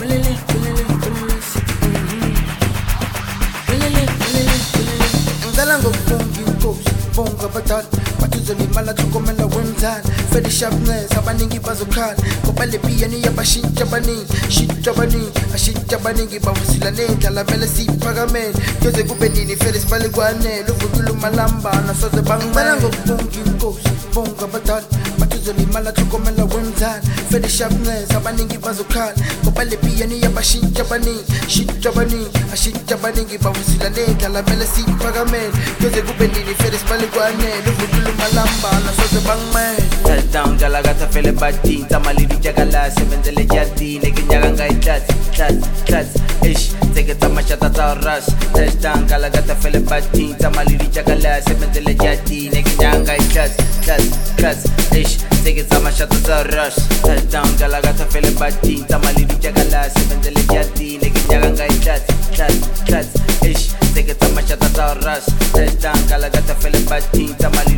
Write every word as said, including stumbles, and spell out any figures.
ngicela ngokubonga inkosi bonga abadala bathuzolimala thukomela wenzana fede sharpness abaningi bazokhala ngoba le piyani yabashintsha abaningi shintsha abaningi ashintsha abaningi bawusila nendlala mele siyiphakamele kuze kube nini fede sibale kwanele uvukile umalambana soze bangicela ngokubonga inkosi bonga abadala bathuzolimala thukomela wenzana fede sharpness abaningi bazokhala ngoba le piyani yabashintsha abaningi shintsha abaningi ashintsha abaningi bawusila nendlala mele siyiphakamele kuze kube nini fede sibale kwanele uvukile umalambana soze bangicela touchdown galagata fele batin tamalidi jagala semenzele jardine kinyaka ngayithatha thatha thatha ish take tamashata ta rush touchdown galagata fele batin tamalidi jagala semenzele jardine kinyaka ngayithatha thatha thatha ish take tamashata ta rush touchdown galagata fele batin tamalidi jagala semenzele jardine kinyaka ngayithatha thatha thatha ish take tamashata ta rush touchdown galagata fele batin tamalidi